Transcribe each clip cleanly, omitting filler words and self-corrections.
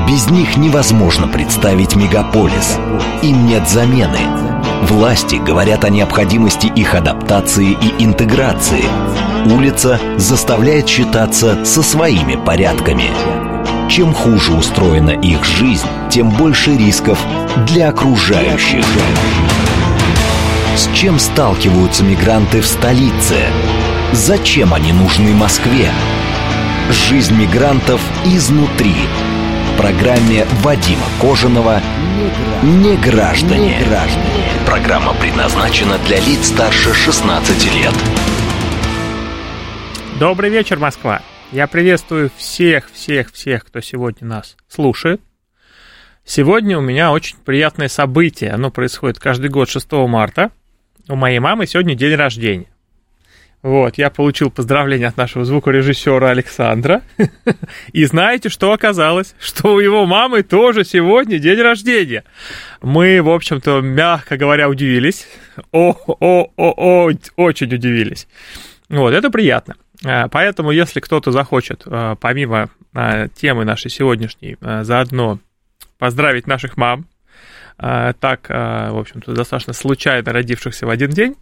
Без них невозможно представить мегаполис. Им нет замены. Власти говорят о необходимости их адаптации и интеграции. Улица заставляет считаться со своими порядками. Чем хуже устроена их жизнь, тем больше рисков для окружающих. С чем сталкиваются мигранты в столице? Зачем они нужны Москве? Жизнь мигрантов изнутри. В программе Вадима Кожаного «Неграждане». Программа предназначена для лиц старше 16 лет. Добрый вечер, Москва. Я приветствую всех, кто сегодня нас слушает. Сегодня у меня очень приятное событие. Оно происходит каждый год 6 марта. У моей мамы сегодня день рождения. Вот, я получил поздравления от нашего звукорежиссера Александра. И знаете, что оказалось? Что у его мамы тоже сегодня день рождения. Мы, в общем-то, мягко говоря, удивились. Очень удивились. Вот, это приятно. Поэтому, если кто-то захочет, помимо темы нашей сегодняшней, заодно поздравить наших мам, так, в общем-то, достаточно случайно родившихся в один день,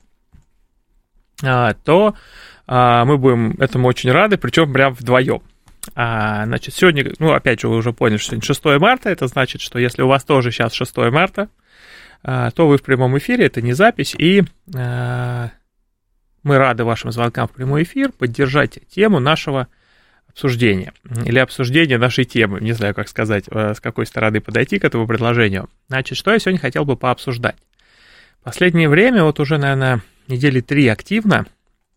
то мы будем этому очень рады, причем прям вдвоем. Значит, сегодня, опять же, вы уже поняли, что сегодня 6 марта, это значит, что если у вас тоже сейчас 6 марта, то вы в прямом эфире, это не запись, и мы рады вашим звонкам в прямой эфир поддержать тему нашего обсуждения, или обсуждения нашей темы, не знаю, как сказать, с какой стороны подойти к этому предложению. Значит, что я сегодня хотел бы пообсуждать? В последнее время, вот уже, наверное, недели 3 активно,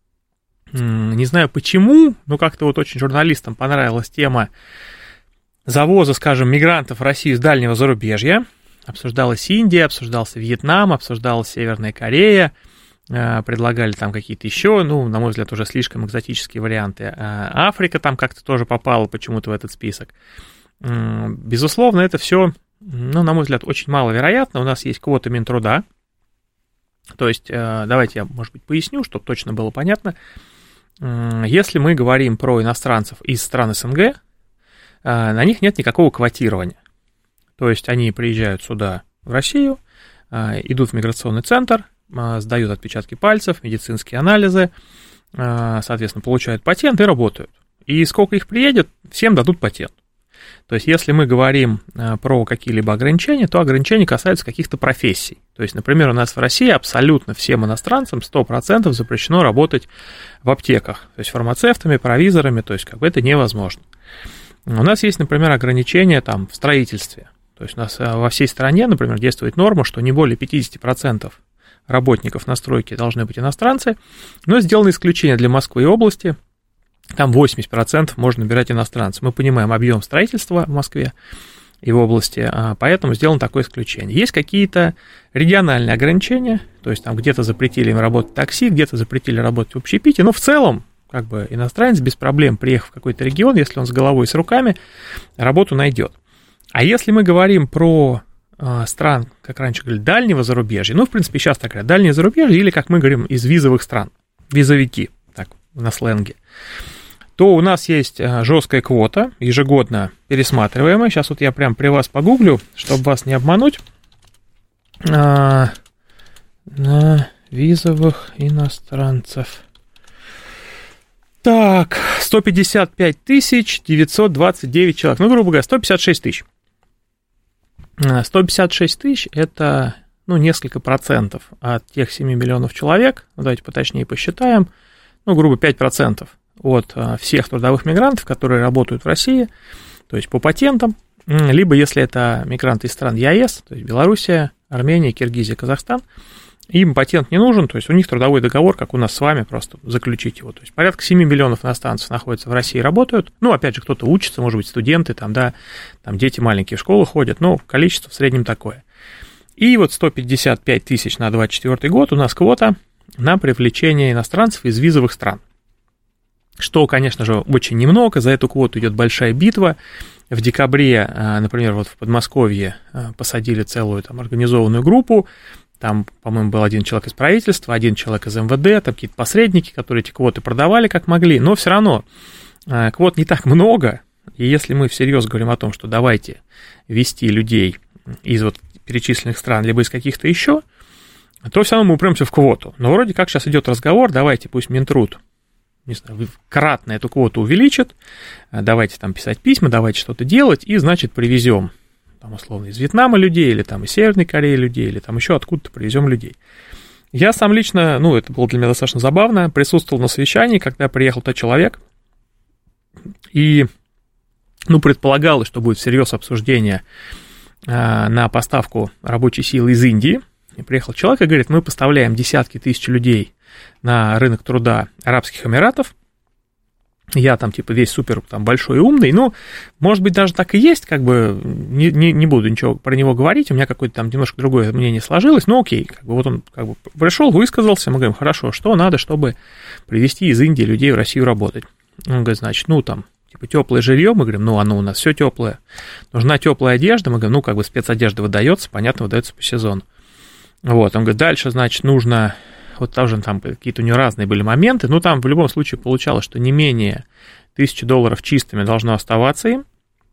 не знаю почему, но как-то вот очень журналистам понравилась тема завоза, скажем, мигрантов в Россию с дальнего зарубежья. Обсуждалась Индия, обсуждался Вьетнам, обсуждалась Северная Корея, предлагали там какие-то еще, на мой взгляд, уже слишком экзотические варианты. Африка там как-то тоже попала почему-то в этот список. Безусловно, это все, на мой взгляд, очень маловероятно. У нас есть квота Минтруда. То есть, давайте я, может быть, поясню, чтобы точно было понятно. Если мы говорим про иностранцев из стран СНГ, на них нет никакого квотирования. То есть, они приезжают сюда, в Россию, идут в миграционный центр, сдают отпечатки пальцев, медицинские анализы, соответственно, получают патент и работают. И сколько их приедет, всем дадут патент. То есть, если мы говорим про какие-либо ограничения, то ограничения касаются каких-то профессий. То есть, например, у нас в России абсолютно всем иностранцам 100% запрещено работать в аптеках. То есть, фармацевтами, провизорами, то есть, это невозможно. У нас есть, например, ограничения там в строительстве. То есть, у нас во всей стране, например, действует норма, что не более 50% работников на стройке должны быть иностранцы, но сделано исключение для Москвы и области. Там 80% можно набирать иностранцев. Мы понимаем объем строительства в Москве и в области, поэтому сделано такое исключение. Есть какие-то региональные ограничения, то есть там где-то запретили им работать в такси, где-то запретили работать в общепите, но в целом, иностранец без проблем, приехав в какой-то регион, если он с головой и с руками, работу найдет. А если мы говорим про стран, как раньше говорили, дальнего зарубежья, в принципе, сейчас такая дальнее зарубежье, или, как мы говорим, из визовых стран, визовики, так, на сленге, то у нас есть жесткая квота, ежегодно пересматриваемая. Сейчас вот я прям при вас погуглю, чтобы вас не обмануть. На визовых иностранцев. Так, 155 929 человек. Грубо говоря, 156 тысяч. 156 тысяч – это, несколько процентов от тех 7 миллионов человек. Давайте поточнее посчитаем. Грубо 5% от всех трудовых мигрантов, которые работают в России, то есть по патентам, либо если это мигранты из стран ЕАЭС, то есть Белоруссия, Армения, Киргизия, Казахстан, им патент не нужен, то есть у них трудовой договор, как у нас с вами, просто заключить его. То есть порядка 7 миллионов иностранцев находятся в России и работают. Опять же, кто-то учится, может быть, студенты, там дети маленькие в школу ходят, но количество в среднем такое. И вот 155 тысяч на 2024 год у нас квота на привлечение иностранцев из визовых стран. Что, конечно же, очень немного, за эту квоту идет большая битва. В декабре, например, вот в Подмосковье посадили целую организованную группу, там, по-моему, был один человек из правительства, один человек из МВД, там какие-то посредники, которые эти квоты продавали как могли, но все равно квот не так много, И если мы всерьез говорим о том, что давайте вести людей из вот перечисленных стран, либо из каких-то еще, то все равно мы упремся в квоту. Но вроде как сейчас идет разговор, давайте пусть Минтруд, не знаю, кратно эту квоту увеличит, давайте там писать письма, давайте что-то делать, и, значит, привезем, там, условно, из Вьетнама людей, или там из Северной Кореи людей, или там еще откуда-то привезем людей. Я сам лично, ну, это было для меня достаточно забавно, присутствовал на совещании, когда приехал тот человек, и, ну, предполагалось, что будет всерьез обсуждение на поставку рабочей силы из Индии. И приехал человек и говорит, мы поставляем десятки тысяч людей на рынок труда Арабских Эмиратов, я там типа весь супер там большой и умный, ну, может быть, даже так и есть, как бы не буду ничего про него говорить, у меня какое-то там немножко другое мнение сложилось, но окей, как бы вот он как бы пришел, высказался, мы говорим, хорошо, что надо, чтобы привезти из Индии людей в Россию работать? Он говорит, значит, ну, там, типа теплое жилье, мы говорим, ну, оно у нас все теплое, нужна теплая одежда, мы говорим, ну, как бы спецодежда выдается, понятно, выдается по сезону. Вот, он говорит, дальше, значит, нужно, вот тоже там какие-то у него разные были моменты, но там в любом случае получалось, что не менее $1000 чистыми должно оставаться им,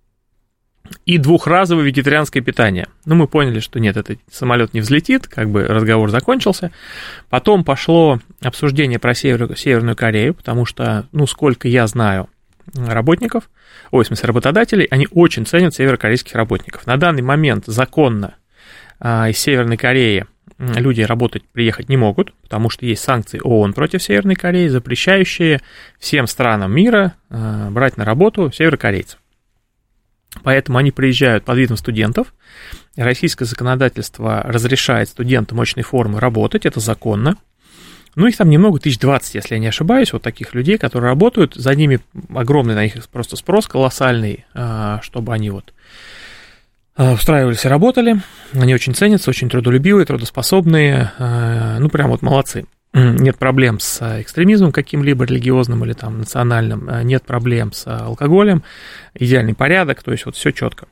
и двухразовое вегетарианское питание. Ну, мы поняли, что нет, этот самолет не взлетит, как бы разговор закончился. Потом пошло обсуждение про Северную Корею, потому что, ну, сколько я знаю работников, в смысле работодателей, они очень ценят северокорейских работников. На данный момент законно из Северной Кореи люди работать, приехать не могут, потому что есть санкции ООН против Северной Кореи, запрещающие всем странам мира брать на работу северокорейцев. Поэтому они приезжают под видом студентов. Российское законодательство разрешает студентам очной формы работать, это законно. Ну, их там немного, 1020, если я не ошибаюсь, вот таких людей, которые работают, за ними огромный на них просто спрос колоссальный, чтобы они вот устраивались и работали. Они очень ценятся, очень трудолюбивые, трудоспособные, ну, прям вот молодцы. Нет проблем с экстремизмом каким-либо религиозным или там национальным, нет проблем с алкоголем, идеальный порядок, то есть вот все четко.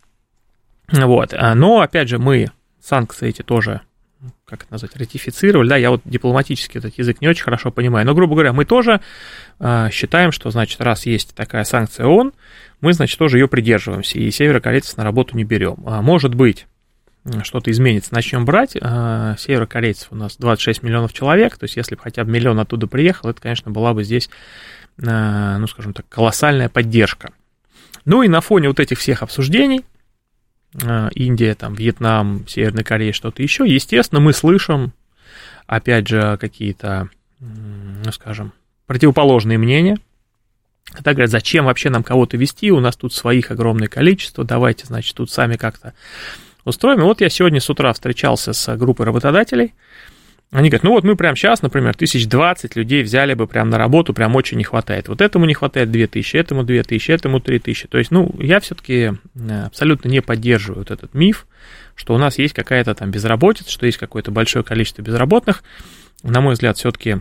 Вот, но, опять же, мы санкции эти тоже, как это назвать, ратифицировали, да, я вот дипломатически этот язык не очень хорошо понимаю, но, грубо говоря, мы тоже считаем, что, значит, раз есть такая санкция ООН, мы, значит, тоже ее придерживаемся, и северокорейцев на работу не берем. Может быть, что-то изменится, начнем брать. Северокорейцев у нас 26 миллионов человек, то есть если бы хотя бы миллион оттуда приехал, это, конечно, была бы здесь, ну, скажем так, колоссальная поддержка. Ну и на фоне вот этих всех обсуждений, Индия, там, Вьетнам, Северная Корея, что-то еще, естественно, мы слышим, опять же, какие-то, ну, скажем, противоположные мнения. Тогда говорят, зачем вообще нам кого-то вести, у нас тут своих огромное количество, давайте, значит, тут сами как-то устроим. И вот я сегодня с утра встречался с группой работодателей, они говорят, ну вот мы прямо сейчас, например, 1020 людей взяли бы прямо на работу, прям очень не хватает. Вот этому не хватает 2000, этому 2000, этому 3000. То есть, ну, я все-таки абсолютно не поддерживаю вот этот миф, что у нас есть какая-то там безработица, что есть какое-то большое количество безработных. На мой взгляд, все-таки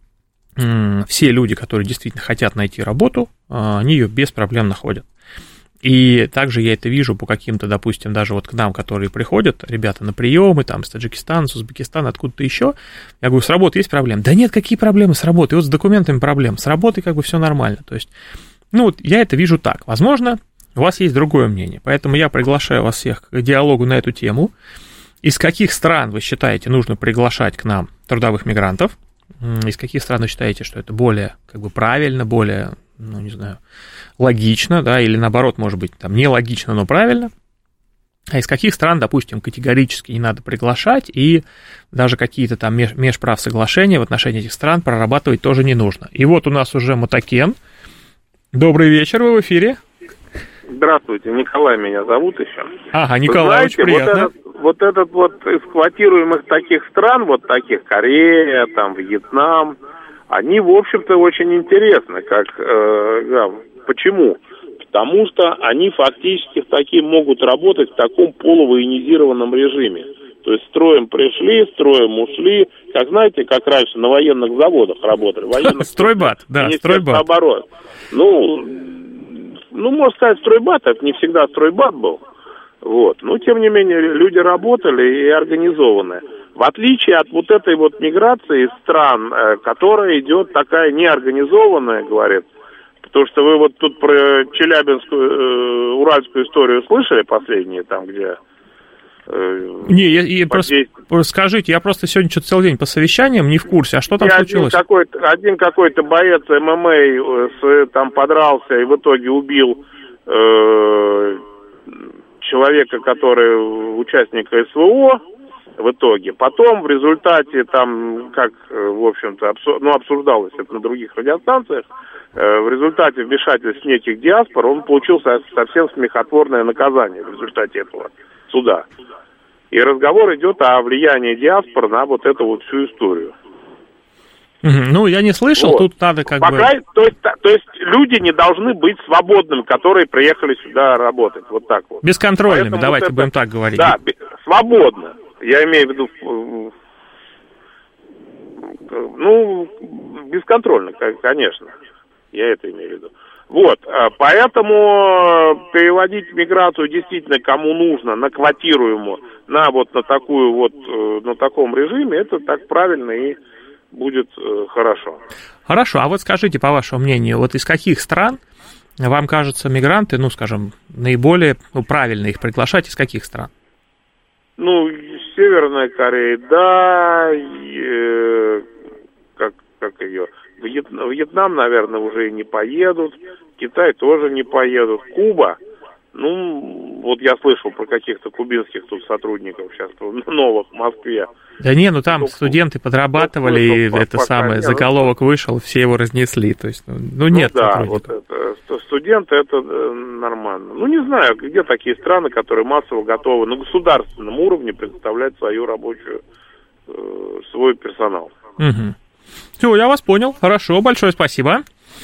все люди, которые действительно хотят найти работу, они ее без проблем находят. И также я это вижу по каким-то, допустим, даже вот к нам, которые приходят, ребята на приемы, там, с Таджикистана, с Узбекистана, откуда-то еще. Я говорю, с работой есть проблемы? Да нет, какие проблемы с работой? Вот с документами проблем, с работой как бы все нормально. То есть, ну вот я это вижу так. Возможно, у вас есть другое мнение, поэтому я приглашаю вас всех к диалогу на эту тему. Из каких стран вы считаете нужно приглашать к нам трудовых мигрантов? Из каких стран вы считаете, что это более как бы правильно, более, ну, не знаю, логично, да, или наоборот, может быть, там, нелогично, но правильно, а из каких стран, допустим, категорически не надо приглашать, и даже какие-то там межправсоглашения в отношении этих стран прорабатывать тоже не нужно. И вот у нас уже Мотокен. Добрый вечер, вы в эфире. Здравствуйте, Николай меня зовут еще. Ага, Николай, знаете, очень приятно. Вот этот из эксплуатируемых таких стран, вот таких Корея, там, Вьетнам, они, в общем-то, очень интересны. Почему? Потому что они фактически такие могут работать в таком полувоенизированном режиме. То есть строем пришли, строем ушли. Как знаете, как раньше на военных заводах работали. Стройбат, да, стройбат. Ну, можно сказать, стройбат, это не всегда стройбат был. Вот. Но, тем не менее, люди работали и организованы. В отличие от вот этой вот миграции из стран, которая идет такая неорганизованная, говорит, Потому что вы вот тут про Челябинскую, уральскую историю слышали последние, там, где... Не, просто скажите, я просто сегодня что-то целый день по совещаниям не в курсе, а что там случилось? Один какой-то боец ММА там подрался и в итоге убил человека, который участника СВО в итоге. Потом в результате там, как, в общем-то, обсуждалось это на других радиостанциях, в результате вмешательств неких диаспор он получил совсем смехотворное наказание в результате этого суда. И разговор идет о влиянии диаспор на вот эту вот всю историю. Ну, я не слышал, вот. Тут надо как бы... То есть люди не должны быть свободными, которые приехали сюда работать, вот так вот. Бесконтрольными, поэтому давайте вот будем так говорить. Да, свободно. Я имею в виду, ну, бесконтрольно, конечно. Я это имею в виду. Вот, поэтому переводить миграцию действительно кому нужно, на квотируемую, на вот на такую вот, на таком режиме, это так правильно и будет хорошо. Хорошо, а вот скажите, по вашему мнению, вот из каких стран вам кажется мигранты, ну, скажем, наиболее правильно их приглашать, из каких стран? Ну, Северная Корея, да, и, как ее... Вьетнам, наверное, уже и не поедут, Китай тоже не поедут, Куба, ну, вот я слышал про каких-то кубинских тут сотрудников сейчас, новых в Москве. Да не, ну там студенты подрабатывали, и это самое, заголовок вышел, все его разнесли, то есть, ну нет сотрудников. Да, вот это, студенты, это нормально. Ну, не знаю, где такие страны, которые массово готовы на государственном уровне предоставлять свою рабочую, свой персонал. Угу. Все, я вас понял. Хорошо, большое спасибо.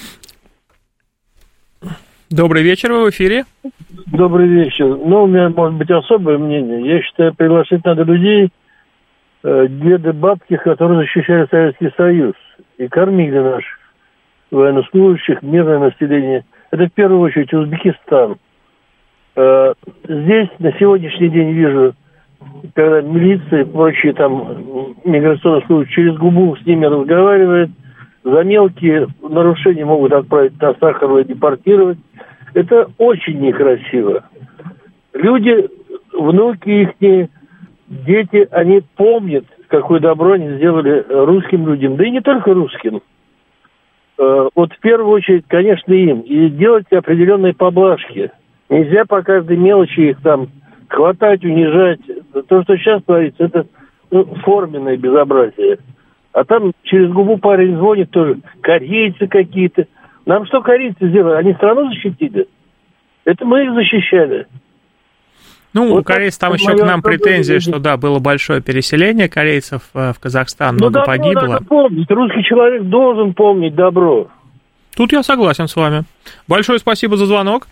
Добрый вечер, вы в эфире. Добрый вечер. Ну, у меня, может быть, особое мнение. Я считаю, приглашать надо людей, деды, бабки, которые защищали Советский Союз и кормили наших военнослужащих, мирное население. Это в первую очередь Узбекистан. Здесь на сегодняшний день вижу, когда милиция и прочие там миграционные службы через губу с ними разговаривают, за мелкие нарушения могут отправить на Сахарова и депортировать. Это очень некрасиво. Люди, внуки их, дети, они помнят, какое добро они сделали русским людям, да и не только русским. Вот в первую очередь, конечно, им. И делать определенные поблажки. Нельзя по каждой мелочи их там хватать, унижать. То, что сейчас творится, это форменное безобразие. А там через губу парень звонит тоже. Корейцы какие-то. Нам что корейцы сделали? Они страну защитили? Это мы их защищали. Ну, вот у корейцев там еще к нам претензии, что да, было большое переселение корейцев в Казахстан, много погибло. Надо помнить. Русский человек должен помнить добро. Тут я согласен с вами. Большое спасибо за звонок.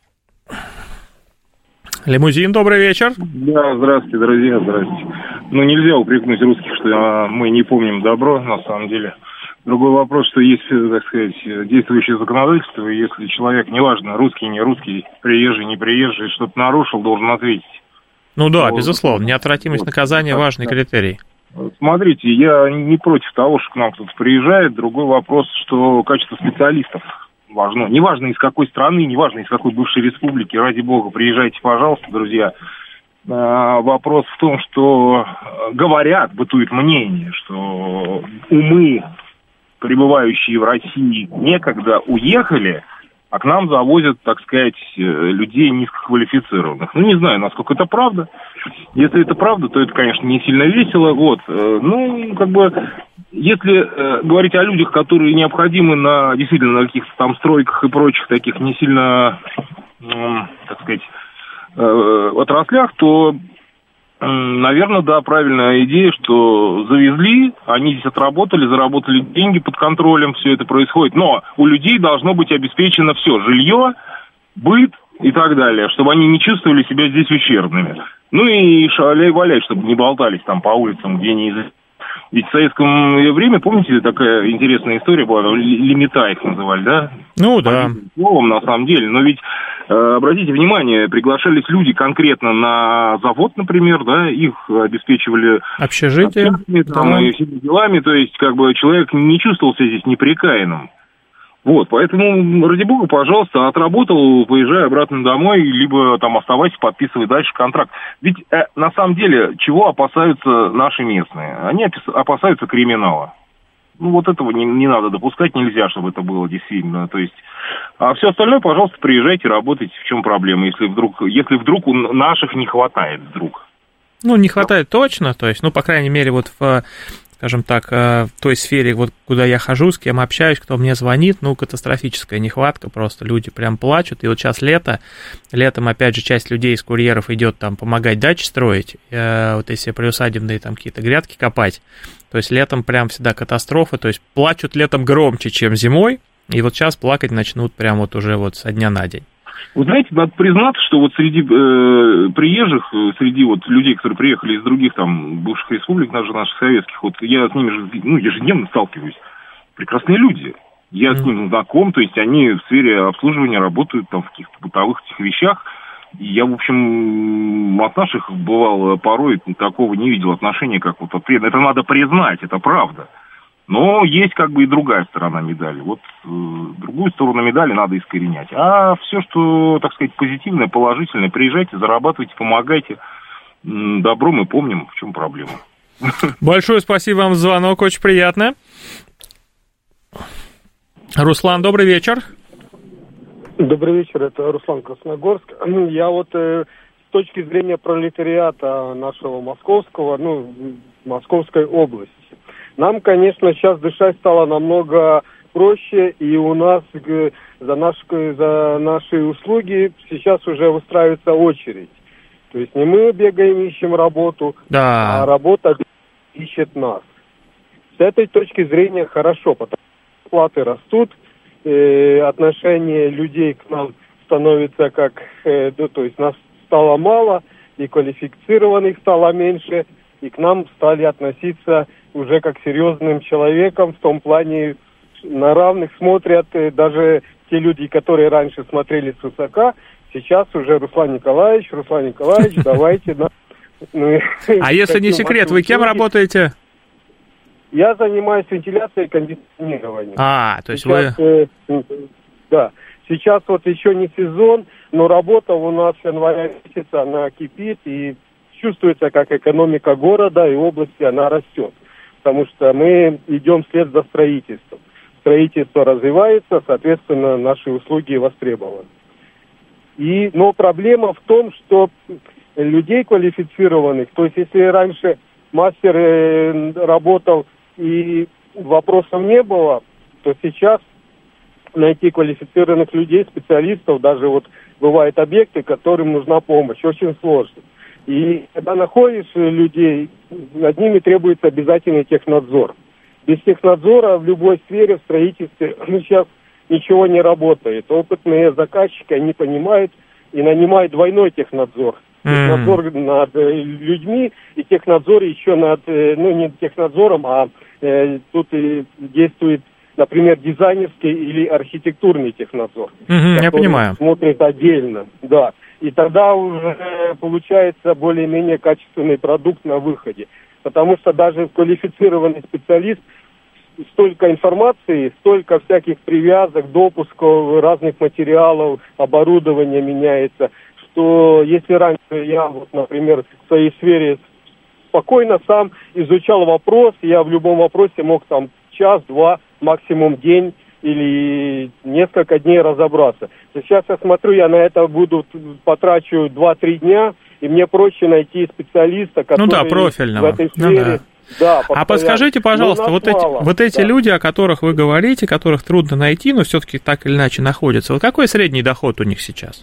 Лимузин, добрый вечер. Да, здравствуйте, друзья, здравствуйте. Ну, нельзя упрекнуть русских, что мы не помним добро, на самом деле. Другой вопрос, что есть, так сказать, действующее законодательство, и если человек, неважно, русский, не русский, приезжий, не приезжий, что-то нарушил, должен ответить. Ну да, безусловно, неотвратимость наказания важный критерий. Смотрите, я не против того, что к нам кто-то приезжает. Другой вопрос, что качество специалистов важно. Неважно, из какой страны, неважно, из какой бывшей республики, ради бога, приезжайте, пожалуйста, друзья. Вопрос в том, что говорят, бытует мнение, что умы, пребывающие в России, некогда уехали, а к нам завозят, так сказать, людей низкоквалифицированных. Ну, не знаю, насколько это правда. Если это правда, то это, конечно, не сильно весело. Вот. Ну, как бы, если говорить о людях, которые необходимы на, действительно, на каких-то там стройках и прочих таких не сильно, так сказать, отраслях, то, наверное, да, правильная идея, что завезли, они здесь отработали, заработали деньги под контролем, все это происходит. Но у людей должно быть обеспечено все, жилье, быт и так далее, чтобы они не чувствовали себя здесь ущербными. Ну и шаляй-валяй, чтобы не болтались там по улицам, где не... Ведь в советском время, помните, такая интересная история была, лимита их называли, да? Ну, да. Словом, на самом деле. Но ведь, обратите внимание, приглашались люди конкретно на завод, например, да, их обеспечивали... Общежитие. Там, и всеми делами, то есть, как бы, человек не чувствовал себя здесь неприкаянным. Вот, поэтому, ради бога, пожалуйста, отработал, поезжай обратно домой, либо там оставайся, подписывай дальше контракт. Ведь на самом деле, чего опасаются наши местные? Они опасаются криминала. Ну, вот этого не надо допускать, нельзя, чтобы это было действительно. То есть, а все остальное, пожалуйста, приезжайте, работайте, в чем проблема, если вдруг у наших не хватает вдруг. Ну, не хватает точно, то есть, ну, по крайней мере, вот в, скажем так, в той сфере, вот куда я хожу, с кем общаюсь, кто мне звонит, ну, катастрофическая нехватка, просто люди прям плачут, и вот сейчас летом, опять же, часть людей из курьеров идет там помогать дачи строить, вот если приусадебные там какие-то грядки копать, то есть летом прям всегда катастрофа, то есть плачут летом громче, чем зимой, и вот сейчас плакать начнут прям вот уже вот со дня на день. Вы знаете, надо признаться, что вот среди приезжих, среди вот людей, которые приехали из других там бывших республик, даже наших советских, вот я с ними же, ежедневно сталкиваюсь. Прекрасные люди. Я с ними знаком, то есть они в сфере обслуживания работают там в каких-то бытовых этих вещах. И я, в общем, от наших бывало порой такого не видел отношения, как вот это надо признать, это правда. Но есть как бы и другая сторона медали. Вот другую сторону медали надо искоренять. А все, что, так сказать, позитивное, положительное, приезжайте, зарабатывайте, помогайте. Добро мы помним, в чем проблема. Большое спасибо вам за звонок, очень приятно. Руслан, добрый вечер. Добрый вечер, это Руслан, Красногорск. Я вот с точки зрения пролетариата нашего московского, Московской области, нам, конечно, сейчас дышать стало намного проще, и у нас за наши услуги сейчас уже выстраивается очередь. То есть не мы бегаем, ищем работу, а работа ищет нас. С этой точки зрения хорошо, потому что платы растут, отношение людей к нам становится как, то есть нас стало мало, и квалифицированных стало меньше, и к нам стали относиться уже как серьезным человеком, в том плане на равных смотрят даже те люди, которые раньше смотрели свысока, сейчас уже Руслан Николаевич, давайте. А если не секрет, вы кем работаете? Я занимаюсь вентиляцией и кондиционированием. То есть сейчас, вы... Да, сейчас вот еще не сезон, но работа у нас с января месяца, она кипит, и чувствуется, как экономика города и области, она растет. Потому что мы идем вслед за строительством. Строительство развивается, соответственно, наши услуги востребованы. Но проблема в том, что людей квалифицированных, то есть если раньше мастер работал и вопросов не было, то сейчас найти квалифицированных людей, специалистов, даже вот бывают объекты, которым нужна помощь, очень сложно. И когда находишь людей, над ними требуется обязательный технадзор. Без технадзора в любой сфере, в строительстве, сейчас ничего не работает. Опытные заказчики, они понимают и нанимают двойной технадзор. Технадзор над людьми и технадзор еще над, не технадзором, а тут и действует, например, дизайнерский или архитектурный технадзор. Я понимаю. Смотрит отдельно, да. И тогда уже получается более-менее качественный продукт на выходе. Потому что даже квалифицированный специалист, столько информации, столько всяких привязок, допусков, разных материалов, оборудование меняется, что если раньше я, вот, например, в своей сфере спокойно сам изучал вопрос, я в любом вопросе мог там час-два, максимум день или несколько дней разобраться. Сейчас я смотрю, я на это потрачу 2-3 дня, и мне проще найти специалиста, который профильного. В этой сфере... Да, а подскажите, пожалуйста, вот эти люди, о которых вы говорите, которых трудно найти, но все-таки так или иначе находятся, вот какой средний доход у них сейчас?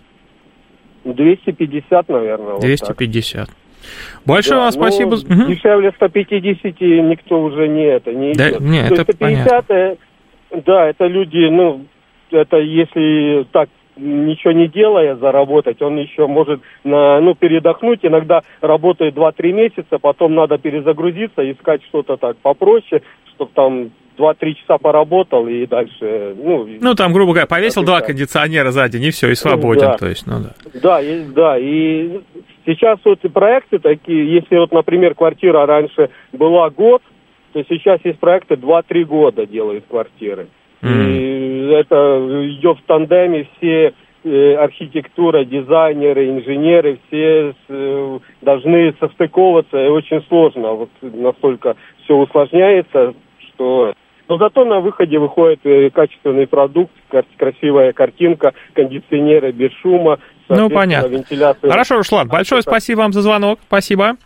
250, наверное. 250. Вот большое вам спасибо. Дешевле 150 никто уже не идет. Нет, это 150, понятно. Да, это люди, это если так ничего не делая заработать, он еще может передохнуть, иногда работает 2-3 месяца, потом надо перезагрузиться, искать что-то так попроще, чтобы там 2-3 часа поработал и дальше... там, грубо говоря, повесил 2 кондиционера за день и все, и свободен, да. То есть, Да, и сейчас вот и проекты такие, если вот, например, квартира раньше была год, то сейчас есть проекты 2-3 года делают квартиры. И это идет в тандеме, все архитектура, дизайнеры, инженеры, все должны состыковываться, и очень сложно. Вот настолько все усложняется, что... Но зато на выходе выходит качественный продукт, красивая картинка, кондиционеры без шума. Ну, понятно. Вентиляция. Хорошо, Руслан, большое спасибо вам за звонок. Спасибо.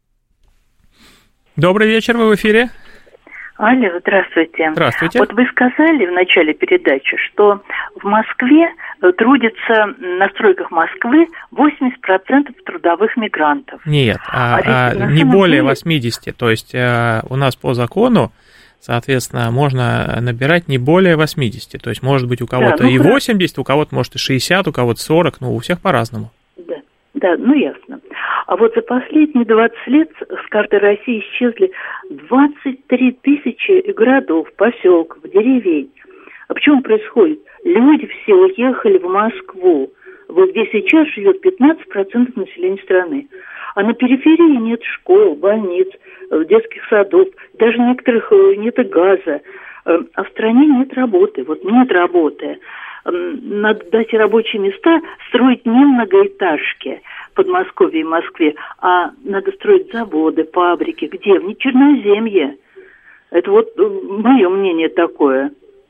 Добрый вечер, вы в эфире. Алло, здравствуйте. Здравствуйте. Вот вы сказали в начале передачи, что в Москве трудится на стройках Москвы 80% трудовых мигрантов. Нет, не более 80. То есть у нас по закону, соответственно, можно набирать не более 80. То есть может быть у кого-то и 80, у кого-то может и 60, у кого-то 40, у всех по-разному. Да, ясно. А вот за последние 20 лет с карты России исчезли 23 тысячи городов, поселков, деревень. А почему происходит? Люди все уехали в Москву, вот где сейчас живет 15% населения страны. А на периферии нет школ, больниц, детских садов, даже некоторых нет и газа. А в стране нет работы, вот нет работы. Надо дать рабочие места, строить не многоэтажки в Подмосковье и Москве, а надо строить заводы, фабрики. Где? В Черноземье. Это вот мое мнение такое.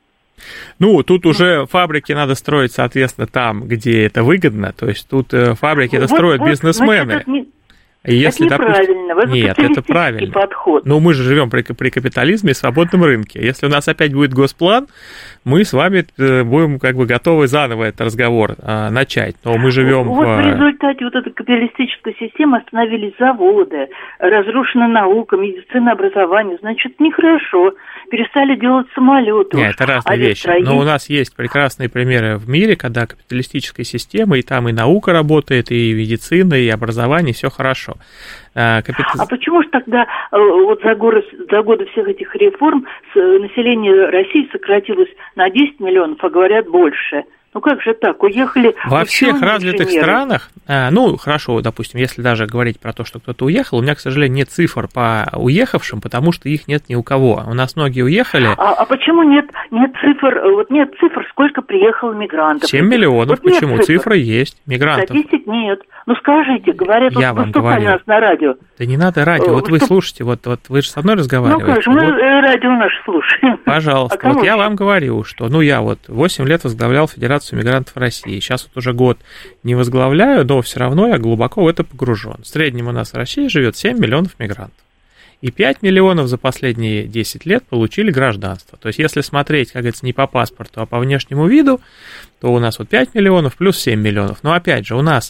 Тут уже фабрики надо строить, соответственно, там, где это выгодно. То есть тут фабрики это строят бизнесмены. Если, это неправильно. Нет, это правильно. Подход. Мы же живем при капитализме и свободном рынке. Если у нас опять будет госплан, мы с вами будем готовы заново этот разговор начать. Но мы живем в результате вот этой капиталистической системы остановились заводы, разрушена наука, медицина, образование. Значит, нехорошо. Перестали делать самолеты. Нет, это разные вещи. Но у нас есть прекрасные примеры в мире, когда капиталистическая система, и там и наука работает, и медицина, и образование, все хорошо. А почему же тогда вот за годы всех этих реформ население России сократилось на 10 миллионов, а говорят больше? Как же так? Уехали во всех развитых странах, хорошо, допустим, если даже говорить про то, что кто-то уехал, у меня, к сожалению, нет цифр по уехавшим, потому что их нет ни у кого. У нас многие уехали. А почему нет цифр? Вот нет цифр, сколько приехало мигрантов? 7 миллионов. Вот почему? Цифры есть. Мигрантов. Статистик нет. Скажите, говорят, я вам говорю. Нас на радио. Да не надо радио. Вот вы слушайте, вот вы же со мной разговариваете. Как же, мы радио наше слушаем. Пожалуйста. Вот я вам говорю, что я 8 лет возглавлял Федерацию мигрантов России. Сейчас вот уже год не возглавляю, но все равно я глубоко в это погружен. В среднем у нас в России живет 7 миллионов мигрантов. И 5 миллионов за последние 10 лет получили гражданство. То есть, если смотреть, как говорится, не по паспорту, а по внешнему виду, то у нас 5 миллионов плюс 7 миллионов. Но опять же, у нас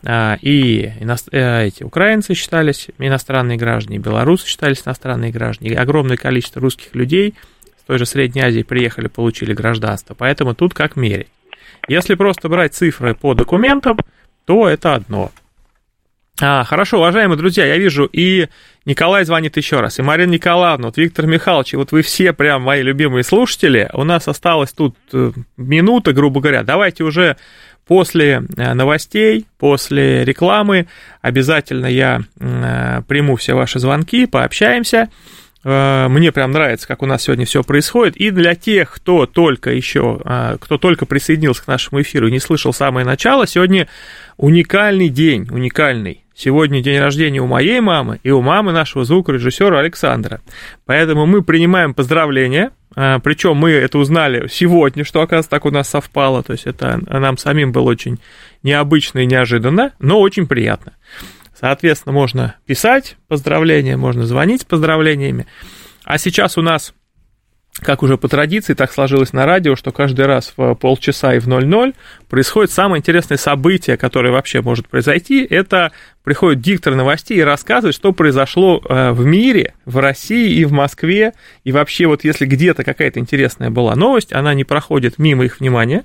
и эти украинцы считались иностранные граждане, и белорусы считались иностранные граждане, и огромное количество русских людей с той же Средней Азии приехали, получили гражданство. Поэтому тут как мерить. Если просто брать цифры по документам, то это одно. Хорошо, уважаемые друзья, я вижу, и Николай звонит еще раз, и Марина Николаевна, Виктор Михайлович, вы все прям мои любимые слушатели. У нас осталось тут минута, грубо говоря. Давайте уже после новостей, после рекламы обязательно я приму все ваши звонки, пообщаемся. Мне прям нравится, как у нас сегодня все происходит. И для тех, кто только присоединился к нашему эфиру и не слышал самое начало, сегодня уникальный день, уникальный. Сегодня день рождения у моей мамы и у мамы нашего звукорежиссера Александра. Поэтому мы принимаем поздравления. Причем мы это узнали сегодня, что, оказывается, так у нас совпало. То есть это нам самим было очень необычно и неожиданно, но очень приятно. Соответственно, можно писать поздравления, можно звонить с поздравлениями. А сейчас у нас, как уже по традиции, так сложилось на радио, что каждый раз в полчаса и в 00 происходит самое интересное событие, которое вообще может произойти. Это приходит диктор новостей и рассказывает, что произошло в мире, в России и в Москве. И вообще, вот если где-то какая-то интересная была новость, она не проходит мимо их внимания.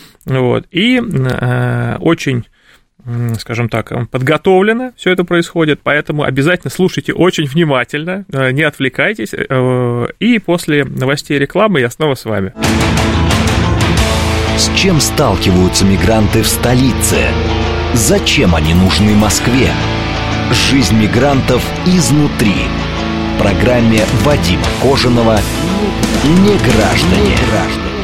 И очень, скажем так, подготовлено все это происходит, поэтому обязательно слушайте очень внимательно, не отвлекайтесь, и после новостей и рекламы я снова с вами. С чем сталкиваются мигранты в столице? Зачем они нужны Москве? Жизнь мигрантов изнутри. В программе Вадима Кожаного «Неграждане».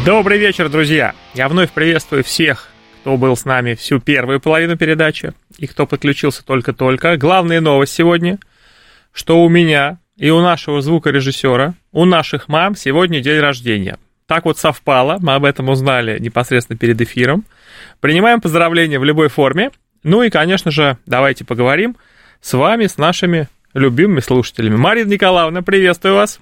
Добрый вечер, друзья! Я вновь приветствую всех, кто был с нами всю первую половину передачи и кто подключился только-только. Главная новость сегодня, что у меня и у нашего звукорежиссера, у наших мам сегодня день рождения. Так вот совпало, мы об этом узнали непосредственно перед эфиром. Принимаем поздравления в любой форме. Ну и, конечно же, давайте поговорим с вами, с нашими любимыми слушателями. Марина Николаевна, приветствую вас.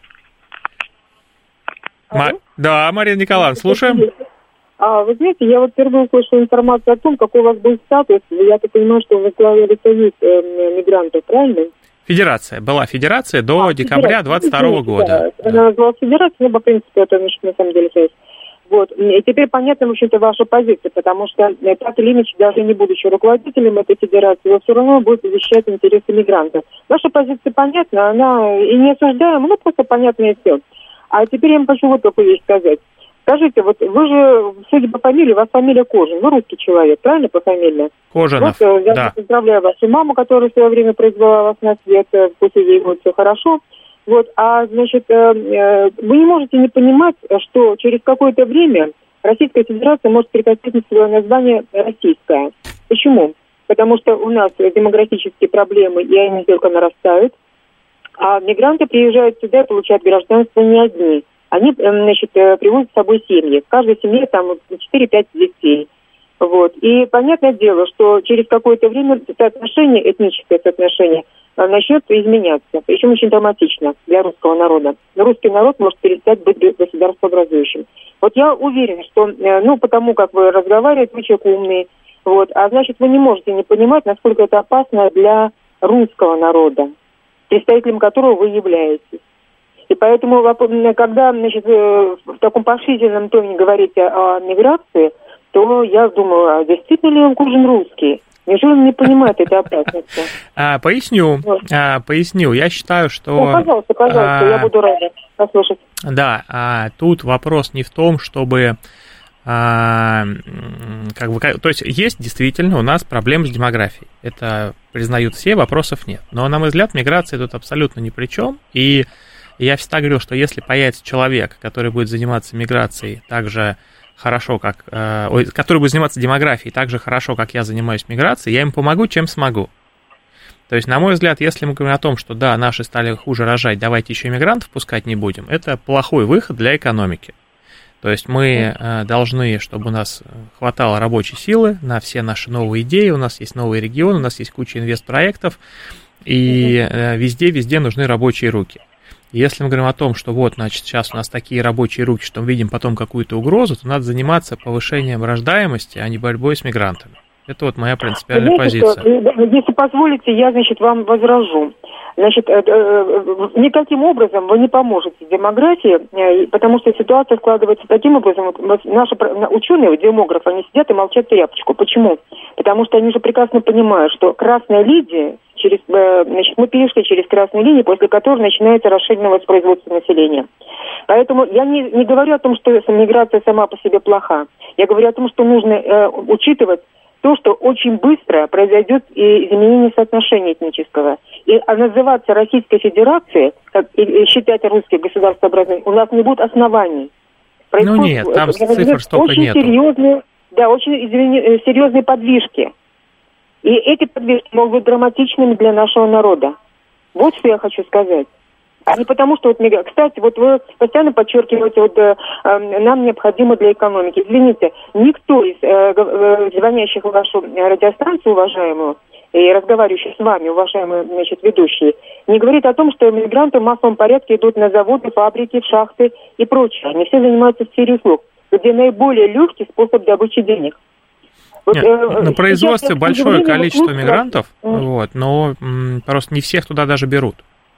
Да, Марина Николаевна, слушаем. Вы знаете, я вот впервые услышала информацию о том, какой у вас был статус. Я так понимаю, что вы возглавляли союз мигрантов, правильно? Федерация. Была федерация до декабря 2022 года. Да. Она называлась федерацией, но, по принципу, это, на самом деле, союз. Вот. И теперь понятна, в общем-то, ваша позиция, потому что так или иначе, даже не будучи руководителем этой федерации, вы все равно будете защищать интересы мигрантов. Ваша позиция понятна, она и не осуждаема, но просто понятна и все. А теперь я вам хочу вот такую вещь сказать. Скажите, вот вы же, судя по фамилии, у вас фамилия Кожин, вы русский человек, правильно, по фамилии? Кожинов, вот, я да. Поздравляю вашу маму, которая в свое время произвела вас на свет, пусть ей будет все хорошо. Вот, значит, вы не можете не понимать, что через какое-то время Российская Федерация может прекратить свое название «Российская». Почему? Потому что у нас демографические проблемы, и они только нарастают. А мигранты приезжают сюда и получают гражданство не одни. Они, значит, привозят с собой семьи. В каждой семье там 4-5 детей. Вот. И понятное дело, что через какое-то время соотношение, этническое соотношение, начнет изменяться. Причем очень драматично для русского народа. Русский народ может перестать быть государствообразующим. Вот я уверена, что, потому как вы разговариваете, вы человек умный. Вот. А значит, вы не можете не понимать, насколько это опасно для русского народа, представителем которого вы являетесь. И поэтому, когда, значит, в таком поощрительном тоне говорите о миграции, то я думаю, а действительно ли он Кожин русский? Неужели он не понимает этой опасности? Поясню. Я считаю, что... Пожалуйста, я буду рада послушать. Да, тут вопрос не в том, чтобы... то есть действительно у нас проблемы с демографией. Это признают все, вопросов нет. Но, на мой взгляд, миграция тут абсолютно ни при чем. И я всегда говорил, что если появится человек, который будет заниматься миграцией так же хорошо, который будет заниматься демографией так же хорошо, как я занимаюсь миграцией, я им помогу, чем смогу. То есть, на мой взгляд, если мы говорим о том, что да, наши стали хуже рожать, давайте еще иммигрантов пускать не будем, это плохой выход для экономики. То есть мы должны, чтобы у нас хватало рабочей силы на все наши новые идеи, у нас есть новые регионы, у нас есть куча инвестпроектов, и везде нужны рабочие руки. Если мы говорим о том, что вот, значит, сейчас у нас такие рабочие руки, что мы видим потом какую-то угрозу, то надо заниматься повышением рождаемости, а не борьбой с мигрантами. Это вот моя принципиальная позиция. Если позволите, я, значит, вам возражу. Значит, никаким образом вы не поможете демографии, потому что ситуация складывается таким образом. Наши ученые, демографы, они сидят и молчат тряпочку. Почему? Потому что они же прекрасно понимают, что красная линия, мы перешли через красную линию, после которой начинается расширенное воспроизводство населения. Поэтому я не говорю о том, что миграция сама по себе плоха. Я говорю о том, что нужно учитывать то, что очень быстро произойдет изменение соотношения этнического. И называться Российской Федерацией, и считать русских государствообразными, у нас не будет оснований. Нет, там цифр столько нету. Очень серьезные подвижки. И эти подвижки могут быть драматичными для нашего народа. Вот что я хочу сказать. А не потому, что... Кстати, вот вы постоянно подчеркиваете, нам необходимо для экономики. Извините, никто из звонящих в вашу радиостанцию, уважаемую, и разговаривающих с вами, уважаемые, значит, ведущие, не говорит о том, что мигранты в массовом порядке идут на заводы, фабрики, в шахты и прочее. Они все занимаются в сфере услуг, где наиболее легкий способ добычи денег. На производстве большое количество мигрантов, но просто не всех туда даже берут.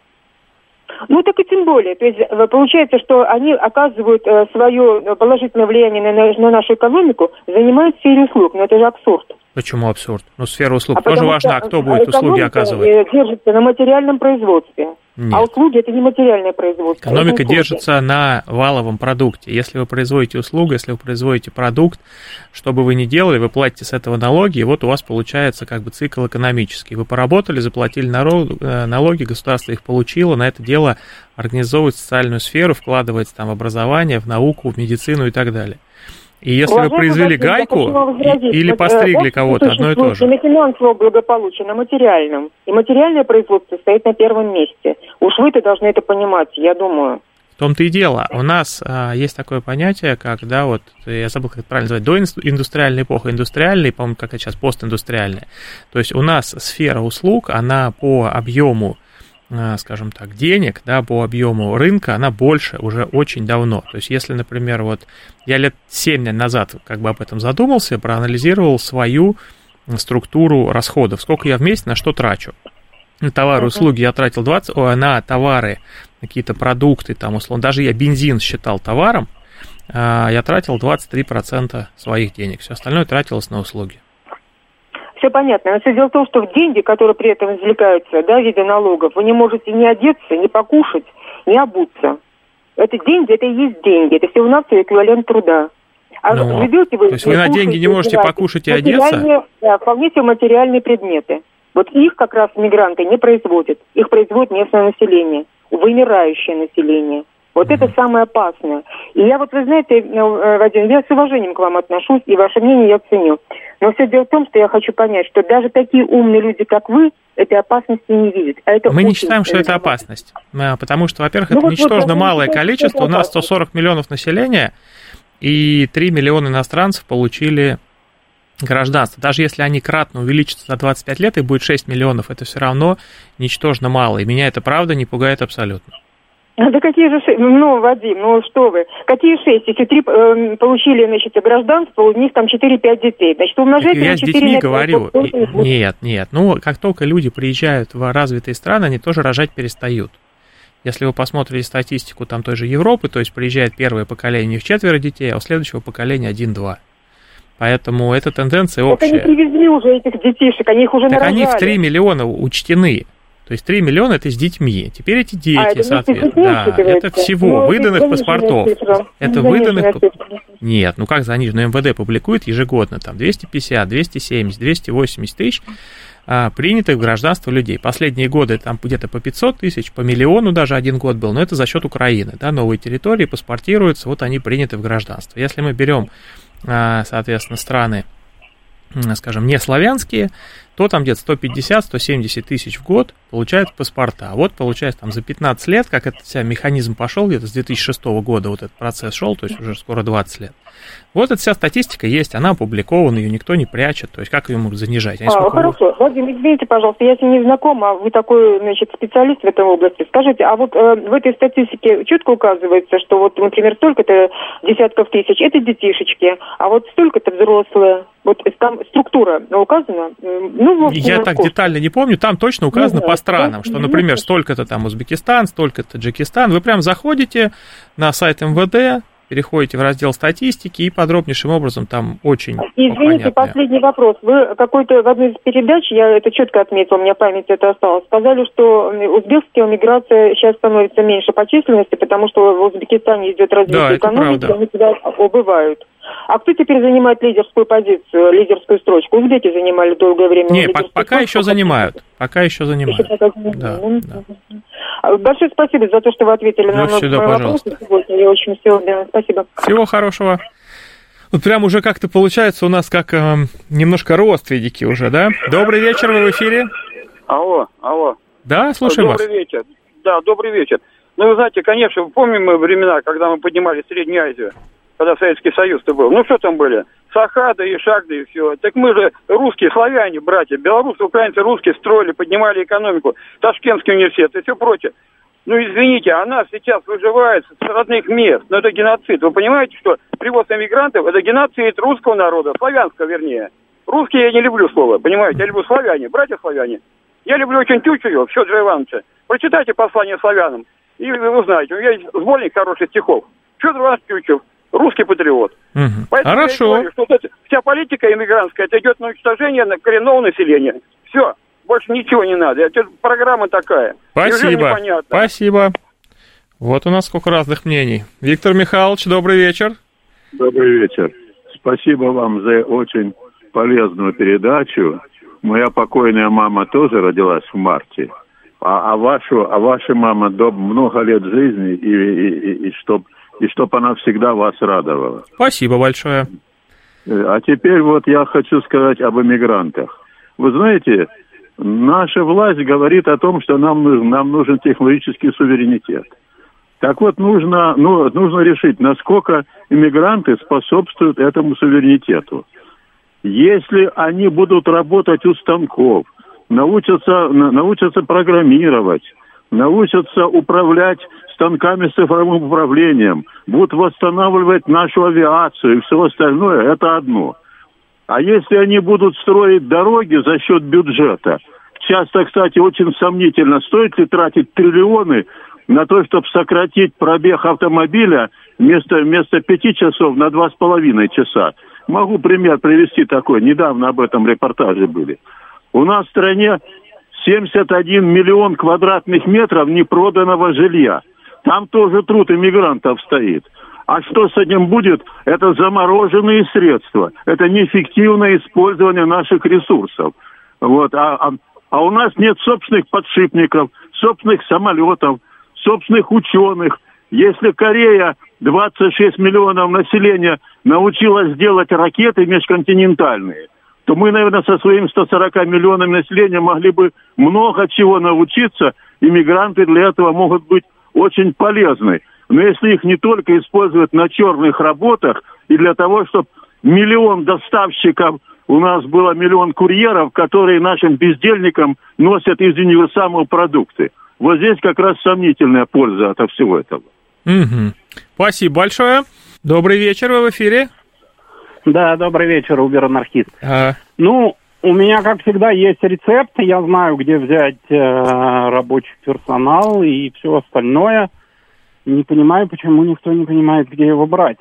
Ну, так и тем более. То есть получается, что они оказывают свое положительное влияние на нашу экономику, занимаясь в сфере услуг. Но это же абсурд. Почему абсурд? Ну, сфера услуг тоже важна. А кто будет услуги оказывать? Держится на материальном производстве. Нет. А услуги – это не материальное производство. Экономика держится на валовом продукте. Если вы производите услугу, если вы производите продукт, что бы вы ни делали, вы платите с этого налоги, и вот у вас получается как бы цикл экономический. Вы поработали, заплатили налоги, государство их получило, на это дело организовывает социальную сферу, вкладывается там в образование, в науку, в медицину и так далее. И если вы произвели гайку или постригли кого-то, одно и то же. Не на финансовое благополучие, на материальном. И материальное производство стоит на первом месте. Уж вы-то должны это понимать, я думаю. В том-то и дело. У нас есть такое понятие, как, да, вот, я забыл, как это правильно называть, доиндустриальная эпоха, индустриальная, по-моему, как это сейчас, постиндустриальная. То есть у нас сфера услуг, она по объему, скажем так, денег, да, по объему рынка, она больше уже очень давно. То есть, если, например, вот я лет 7 назад как бы об этом задумался, проанализировал свою структуру расходов, сколько я в месяц на что трачу. На товары, услуги я тратил на товары, какие-то продукты, там, условно, даже я бензин считал товаром, я тратил 23% своих денег, все остальное тратилось на услуги. Все понятно. Но все дело в том, что в деньги, которые при этом извлекаются, да, в виде налогов, вы не можете ни одеться, ни покушать, ни обуться. Это деньги, это и есть деньги. Это всего-навсего эквивалент труда. А живете вы, то есть вы на деньги не можете покушать и одеться? Да, вполне себе материальные предметы. Вот их как раз мигранты не производят. Их производит местное население, вымирающее население. Вот это самое опасное. И я вот, вы знаете, Вадим, я с уважением к вам отношусь, и ваше мнение я ценю. Но все дело в том, что я хочу понять, что даже такие умные люди, как вы, этой опасности не видят. А это мы не считаем, что это опасность. Потому что, во-первых, это ничтожно малое количество. У нас 140 миллионов населения, и 3 миллиона иностранцев получили гражданство. Даже если они кратно увеличатся за 25 лет, и будет 6 миллионов, это все равно ничтожно мало. И меня это, правда, не пугает абсолютно. Да какие же 6? Ну, Вадим, ну что вы. Какие 6? Если 3 получили, значит, гражданство, у них там 4-5 детей. Значит, умножайте на 4 на 5. Я с детьми говорю. Нет. Ну, как только люди приезжают в развитые страны, они тоже рожать перестают. Если вы посмотрите статистику там той же Европы, то есть приезжает первое поколение, у них 4 детей, а у следующего поколения 1-2. Поэтому эта тенденция общая. Так они привезли уже этих детишек, они их уже нарожали. Так они в 3 миллиона учтены. То есть 3 миллиона это с детьми. Теперь эти дети, соответственно. Да, это всего выданных паспортов. Это выданных. Нет, ну как заниженную? МВД публикует ежегодно там 250, 270, 280 тысяч принятых в гражданство людей. Последние годы там где-то по 500 тысяч, по миллиону даже один год был, но это за счет Украины. Да, новые территории паспортируются, вот они приняты в гражданство. Если мы берем, соответственно, страны, скажем, не славянские, то там где-то 150-170 тысяч в год получают паспорта. Вот получается там за 15 лет, как этот вся механизм пошел, где-то с 2006 года вот этот процесс шел, то есть уже скоро 20 лет. Вот эта вся статистика есть, она опубликована, ее никто не прячет, то есть как ее могут занижать? Хорошо, Владимир, извините, пожалуйста, я с ним не знаком, а вы такой, значит, специалист в этой области. Скажите, а вот в этой статистике четко указывается, что вот, например, столько-то десятков тысяч, это детишечки, а вот столько-то взрослые, вот там структура указана? Ну, я так детально не помню, там точно указано по странам, что, например, столько-то там Узбекистан, столько-то Таджикистан. Вы прям заходите на сайт МВД, переходите в раздел статистики и подробнейшим образом там очень Извините, последний вопрос. Вы какой-то в одной из передач, я это четко отметила, у меня память это осталась, сказали, что узбекская миграция сейчас становится меньше по численности, потому что в Узбекистане идет развитие экономики, они туда убывают. А кто теперь занимает лидерскую позицию, лидерскую строчку? Узбеки занимали долгое время. Нет, пока еще занимают. Пока еще занимают. Да. Большое спасибо за то, что вы ответили на многие вопросы сегодня. Я очень спасибо. Всего хорошего. Вот прям уже как-то получается у нас как немножко родственники уже, да? Добрый вечер, вы в эфире. Алло. Да, слушаем вас. Добрый вечер. Да, добрый вечер. Ну, вы знаете, конечно, помним мы времена, когда мы поднимали Среднюю Азию, когда Советский Союз-то был. Ну, что там были? Сахада и Шагда и все. Так мы же русские, славяне, братья, белорусы, украинцы, русские строили, поднимали экономику, Ташкентский университет и все прочее. Ну, извините, а нас сейчас выживает с родных мест. Но это геноцид. Вы понимаете, что привоз эмигрантов – это геноцид русского народа, славянского, вернее. Русские я не люблю слово, понимаете? Я люблю славяне, братья славяне. Я люблю очень Тютчева, Федора Ивановича. Прочитайте послание славянам, и вы узнаете. У меня есть сборник хороших стихов. Федор Иванович Тютчев. Русский патриот. Поэтому хорошо. Я говорю, что вся политика иммигрантская, это идет на уничтожение коренного населения. Все. Больше ничего не надо. Это программа такая. Спасибо. Спасибо. Вот у нас сколько разных мнений. Виктор Михайлович, добрый вечер. Добрый вечер. Спасибо вам за очень полезную передачу. Моя покойная мама тоже родилась в марте. А ваша мама много лет жизни, и чтоб она всегда вас радовала. Спасибо большое. А теперь вот я хочу сказать об эмигрантах. Вы знаете, наша власть говорит о том, что нам нужен технологический суверенитет. Так вот, нужно решить, насколько иммигранты способствуют этому суверенитету. Если они будут работать у станков, научатся программировать, научатся управлять станками с цифровым управлением, будут восстанавливать нашу авиацию и все остальное, это одно. А если они будут строить дороги за счет бюджета, часто, кстати, очень сомнительно, стоит ли тратить триллионы на то, чтобы сократить пробег автомобиля вместо 5 часов на 2,5 часа. Могу пример привести такой, недавно об этом репортаже были. У нас в стране 71 миллион квадратных метров непроданного жилья. Там тоже труд иммигрантов стоит. А что с этим будет? Это замороженные средства. Это неэффективное использование наших ресурсов. Вот. А у нас нет собственных подшипников, собственных самолетов, собственных ученых. Если Корея, 26 миллионов населения, научилась делать ракеты межконтинентальные, то мы, наверное, со своим 140 миллионами населения могли бы много чего научиться. Иммигранты для этого могут быть очень полезны. Но если их не только использовать на черных работах, и для того, чтобы миллион доставщиков, у нас было миллион курьеров, которые нашим бездельникам носят из универсама продукты. Вот здесь как раз сомнительная польза от всего этого. Угу. Спасибо большое. Добрый вечер, вы в эфире. Да, добрый вечер, Убер-анархист. Ну, у меня, как всегда, есть рецепт. Я знаю, где взять рабочий персонал и все остальное. Не понимаю, почему никто не понимает, где его брать.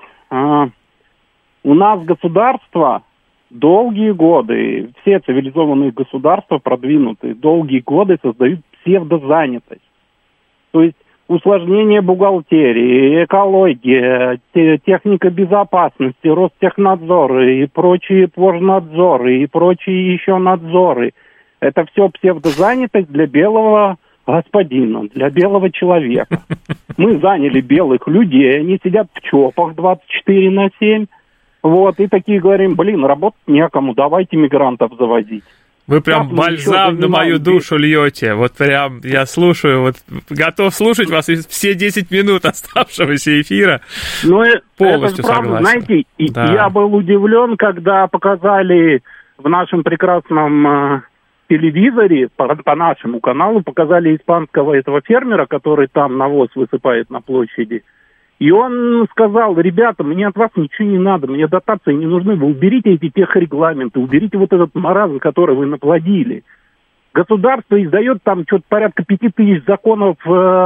У нас государство долгие годы, все цивилизованные государства продвинутые, долгие годы создают псевдозанятость. То есть усложнение бухгалтерии, экология, техника безопасности, Ростехнадзор и прочие пожнадзоры и прочие еще надзоры. Это все псевдозанятость для белого господина, для белого человека. Мы заняли белых людей, они сидят в ЧОПах 24/7. Вот, и такие говорим, работать некому, давайте мигрантов завозить. Вы прям бальзам на мою душу льете. Вот прям я слушаю, вот готов слушать вас все 10 минут оставшегося эфира. Ну, полностью это правда, согласен. знаете, да. Я был удивлен, когда показали в нашем прекрасном телевизоре, по нашему каналу, показали испанского этого фермера, который там навоз высыпает на площади. И он сказал, ребята, мне от вас ничего не надо, мне дотации не нужны, вы уберите эти техрегламенты, уберите вот этот маразм, который вы наплодили. Государство издает там что-то порядка 5000 законов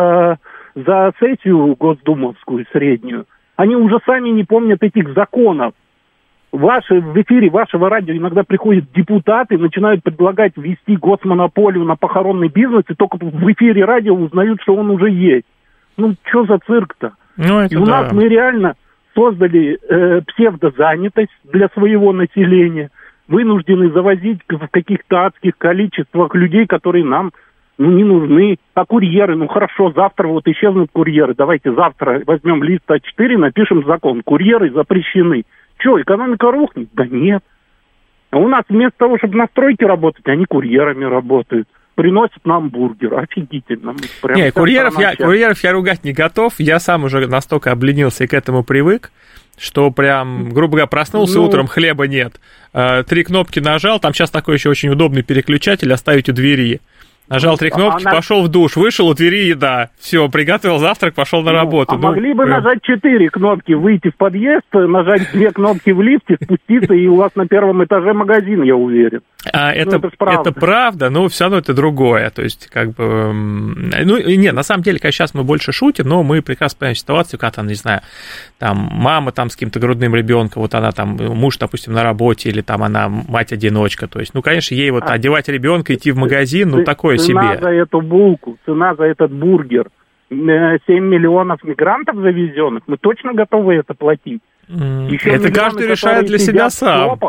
за сессию госдумовскую среднюю. Они уже сами не помнят этих законов. В эфире вашего радио иногда приходят депутаты, начинают предлагать ввести госмонополию на похоронный бизнес, и только в эфире радио узнают, что он уже есть. Ну, что за цирк-то? Ну, и у нас мы реально создали псевдозанятость для своего населения, вынуждены завозить в каких-то адских количествах людей, которые нам не нужны. А курьеры, хорошо, завтра вот исчезнут курьеры. Давайте завтра возьмем лист А4, напишем закон. Курьеры запрещены. Что, экономика рухнет? Да нет. А у нас вместо того, чтобы на стройке работать, они курьерами работают. Приносят нам бургер. Офигительно. Не, курьеров я ругать не готов. Я сам уже настолько обленился и к этому привык, что прям, грубо говоря, проснулся утром, хлеба нет. 3 кнопки нажал, там сейчас такой еще очень удобный переключатель, оставить у двери. Нажал 3 кнопки, пошел в душ, вышел, у двери еда. Все, приготовил завтрак, пошел на работу. Могли бы нажать 4 кнопки, выйти в подъезд, нажать 2 кнопки в лифте, спуститься, и у вас на первом этаже магазин, я уверен. Это правда, но все равно это другое. То есть, как бы... Нет, на самом деле, конечно, сейчас мы больше шутим, но мы прекрасно понимаем ситуацию, когда там, не знаю, там мама там с каким-то грудным ребенком, вот она там, муж, допустим, на работе, или там она мать-одиночка. То есть, конечно, ей вот одевать ребенка, идти в магазин, такое себе. Цена за эту булку, цена за этот бургер, 7 миллионов мигрантов завезенных, мы точно готовы это платить. Еще это каждый решает для себя сам.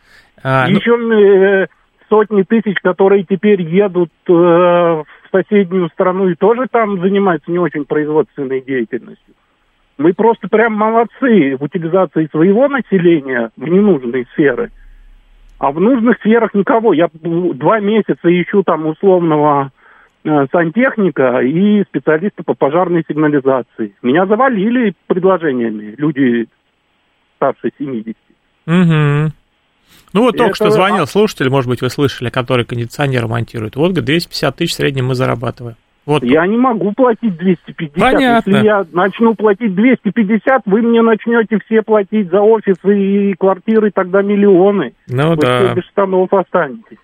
Еще сотни тысяч, которые теперь едут в соседнюю страну и тоже там занимаются не очень производственной деятельностью. Мы просто прям молодцы в утилизации своего населения в ненужные сферы. А в нужных сферах никого. Я 2 месяца ищу там условного сантехника и специалиста по пожарной сигнализации. Меня завалили предложениями люди старше 70. Угу. Ну вот только что звонил слушатель, может быть, вы слышали, который кондиционер монтирует. Вот, 250 тысяч в среднем мы зарабатываем. Вот. Я не могу платить 250. Понятно. Если я начну платить 250, вы мне начнете все платить за офисы и квартиры, тогда миллионы. Ну вы да. без штанов останетесь.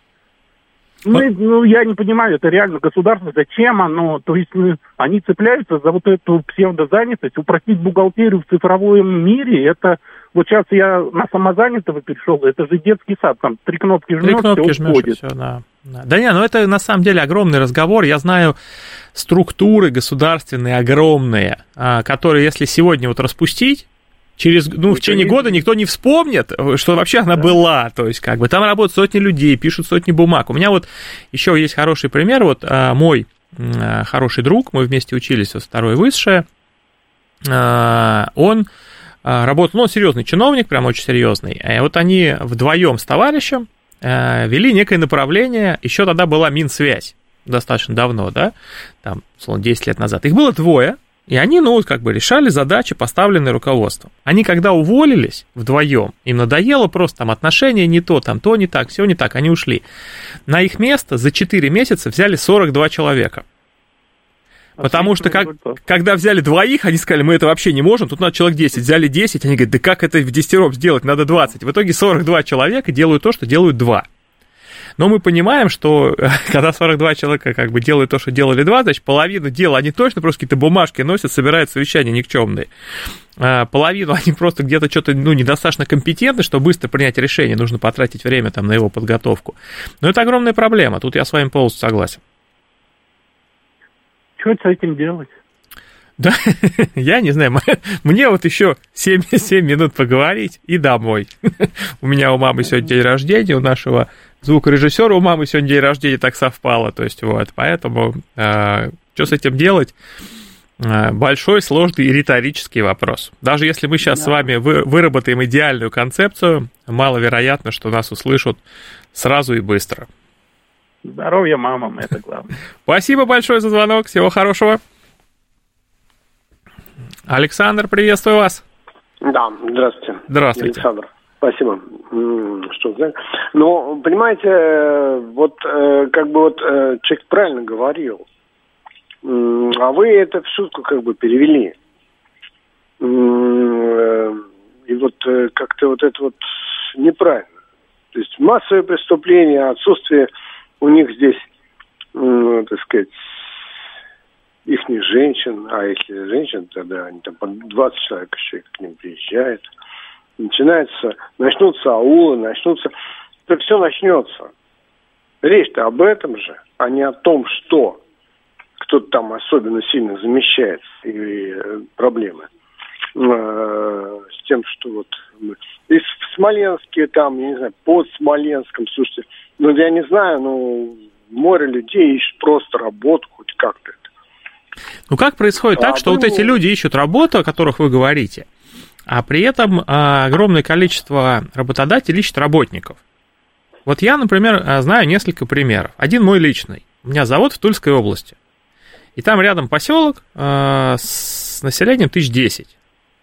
Я не понимаю, это реально государство, зачем оно? То есть они цепляются за вот эту псевдозанятость. Упростить бухгалтерию в цифровом мире, это... Вот сейчас я на самозанятого перешел, это же детский сад, там 3 кнопки жмешь, все уходит. Все, да. Да не, это на самом деле огромный разговор. Я знаю структуры государственные огромные, которые, если сегодня вот распустить, в течение года никто не вспомнит, что вообще она была. То есть, как бы, там работают сотни людей, пишут сотни бумаг. У меня вот еще есть хороший пример. Вот мой хороший друг, мы вместе учились, вот второе высшее, он работал, он серьезный чиновник, прям очень серьезный. И вот они вдвоем с товарищем вели некое направление, еще тогда была Минсвязь, достаточно давно, да, там, условно, 10 лет назад. Их было 2, и они, решали задачи, поставленные руководством. Они, когда уволились вдвоем, им надоело просто там отношения не то, там то не так, все не так, они ушли. На их место за 4 месяца взяли 42 человека. Потому что когда взяли 2, они сказали, мы это вообще не можем, тут надо человек 10, взяли 10, они говорят, да как это в 10 сделать, надо 20. В итоге 42 человека делают то, что делают 2. Но мы понимаем, что когда 42 человека как бы делают то, что делали 2, значит, половину дела они точно просто какие-то бумажки носят, собирают совещания никчемные. Половину они просто где-то что-то недостаточно компетентны, чтобы быстро принять решение, нужно потратить время там на его подготовку. Но это огромная проблема, тут я с вами полностью согласен. Что с этим делать? Да, я не знаю, мне вот еще 7 минут поговорить и домой. У меня у мамы сегодня день рождения, у нашего звукорежиссера у мамы сегодня день рождения, так совпало, то есть вот, поэтому что с этим делать? Большой, сложный и риторический вопрос. Даже если мы сейчас с вами выработаем идеальную концепцию, маловероятно, что нас услышат сразу и быстро. Здоровья мамам, это главное. Спасибо большое за звонок, всего хорошего. Александр, приветствую вас. Да, здравствуйте. Здравствуйте. Александр, спасибо. Что знаете? Ну, понимаете, человек правильно говорил, а вы это в шутку как бы перевели. И вот как-то вот это вот неправильно. То есть массовые преступления, отсутствие у них здесь, так сказать, ихних женщин, а если женщин, тогда они там по 20 человек еще к ним приезжают. Начнутся аулы, это все начнется. Речь-то об этом же, а не о том, что кто-то там особенно сильно замещает и проблемы. С тем, что вот мы... И в Смоленске, там, я не знаю, под Смоленском, слушайте, я не знаю, море людей ищут просто работу, хоть как-то это. Как происходит так, что вот эти люди ищут работу, о которых вы говорите, а при этом огромное количество работодателей ищет работников? Вот я, например, знаю несколько примеров. Один мой личный. У меня завод в Тульской области. И там рядом поселок с населением 1010.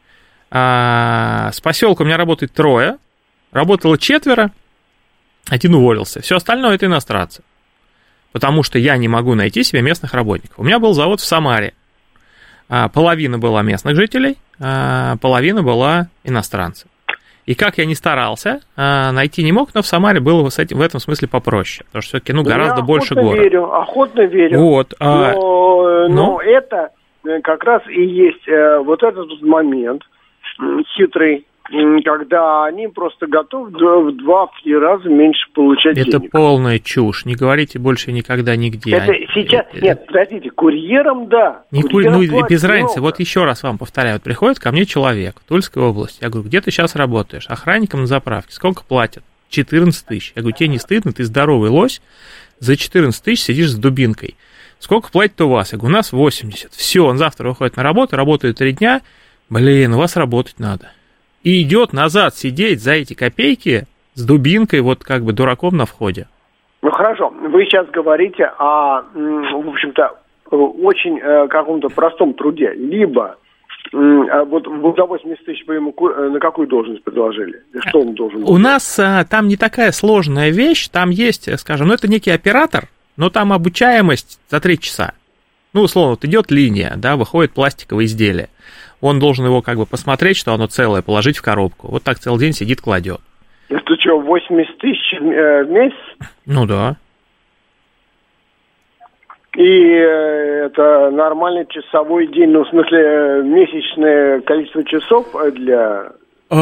С поселка у меня работает 3, работало 4, 1 уволился. Все остальное это иностранцы. потому что я не могу найти себе местных работников. У меня был завод в Самаре. Половина была местных жителей, половина была иностранцев. И как я ни старался, найти не мог, но в Самаре было в этом смысле попроще, потому что все-таки гораздо больше город. Охотно верю. Вот, но это как раз и есть вот этот момент хитрый, когда они просто готовы в 2-3 раза меньше получать денег. Это полная чушь, не говорите больше никогда нигде. Это сейчас, нет, подождите, курьером, да. Без разницы, вот еще раз вам повторяю, вот приходит ко мне человек в Тульской области, я говорю, где ты сейчас работаешь? Охранником на заправке, сколько платят? 14 тысяч. Я говорю, тебе не стыдно, ты здоровый лось, за 14 тысяч сидишь с дубинкой. Сколько платит у вас? Я говорю, у нас 80. Все, он завтра выходит на работу, работает 3 дня, у вас работать надо. И идет назад сидеть за эти копейки с дубинкой, вот как бы дураком на входе. Ну хорошо, вы сейчас говорите о, в общем-то, очень каком-то простом труде. Либо вот за 80 тысяч вы ему на какую должность предложили? Что он должен быть? У нас там не такая сложная вещь, там есть, скажем, это некий оператор, но там обучаемость за 3 часа. Условно, вот идет линия, да, выходит пластиковое изделие. Он должен его как бы посмотреть, что оно целое, положить в коробку. Вот так целый день сидит, кладет. Это что, 80 тысяч в месяц? Ну да. И это нормальный часовой день, в смысле месячное количество часов для...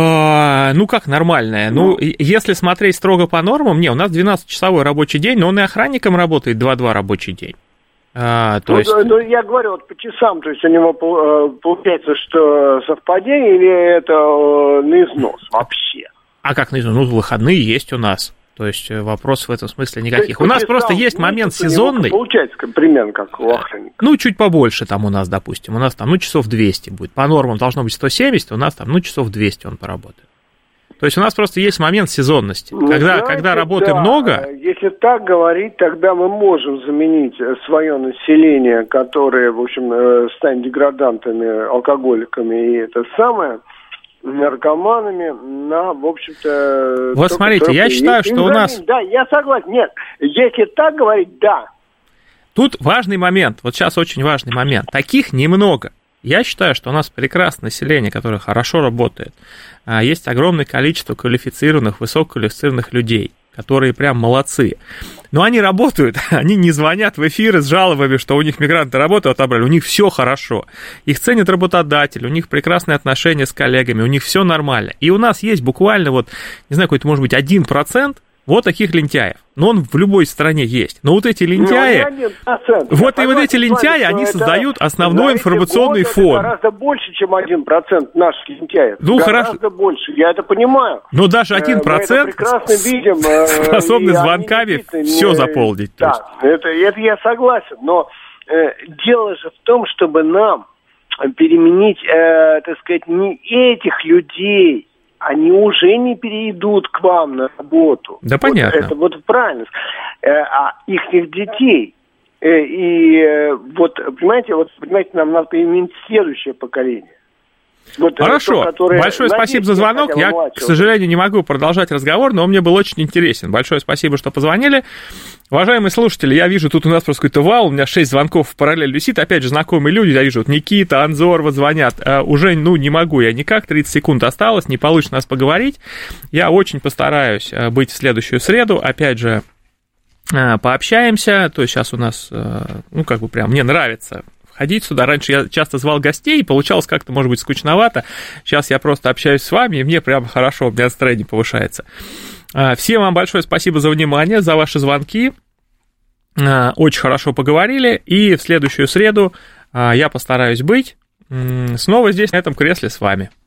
Как нормальное? Если смотреть строго по нормам, у нас 12-часовой рабочий день, но он и охранником работает 2-2 рабочий день. Я говорю, вот по часам, то есть у него получается, что совпадение или это на износ вообще? А как на износ? Выходные есть у нас. То есть вопросов в этом смысле никаких. У нас просто есть момент сезонный. Получается примерно как у охранника. Чуть побольше там у нас, допустим. У нас там, часов 200 будет. По нормам должно быть 170, у нас там, часов 200 он поработает. То есть у нас просто есть момент сезонности. Когда работы много... Если так говорить, тогда мы можем заменить свое население, которое, в общем, станет деградантами, алкоголиками и это самое, наркоманами, на, в общем-то... Вот смотрите, я считаю, что у нас... Да, я согласен. Нет, если так говорить, да. Тут важный момент, вот сейчас очень важный момент. Таких немного. Я считаю, что у нас прекрасное население, которое хорошо работает. Есть огромное количество квалифицированных, высококвалифицированных людей, которые прям молодцы. Но они работают, они не звонят в эфиры с жалобами, что у них мигранты работу отобрали, у них все хорошо. Их ценит работодатель, у них прекрасные отношения с коллегами, у них все нормально. И у нас есть буквально, какой-то, может быть, 1%, вот таких лентяев. Но он в любой стране есть. Но вот эти лентяи, эти лентяи, они создают основной информационный фон. Это гораздо больше, чем 1% наших лентяев. Гораздо больше, я это понимаю. Но даже 1% способны звонками все заполнить. Да, это я согласен. Но дело же в том, чтобы нам переменить, не этих людей, они уже не перейдут к вам на работу. Да, понятно. Это правильно. А их детей. Понимаете, нам надо переменить следующее поколение. Хорошо. Большое спасибо за звонок. Я, к сожалению, не могу продолжать разговор, но он мне был очень интересен. Большое спасибо, что позвонили. Уважаемые слушатели, я вижу, тут у нас просто какой-то вал, у меня 6 звонков в параллель висит. Опять же, знакомые люди, я вижу, Никита, Анзор звонят. Уже, не могу я никак, 30 секунд осталось, не получится нас поговорить. Я очень постараюсь быть в следующую среду. Опять же, пообщаемся. То есть сейчас у нас, прям мне нравится ходить сюда. Раньше я часто звал гостей, и получалось как-то, может быть, скучновато. Сейчас я просто общаюсь с вами, и мне прям хорошо, у меня настроение повышается. Всем вам большое спасибо за внимание, за ваши звонки. Очень хорошо поговорили, и в следующую среду я постараюсь быть снова здесь, на этом кресле с вами.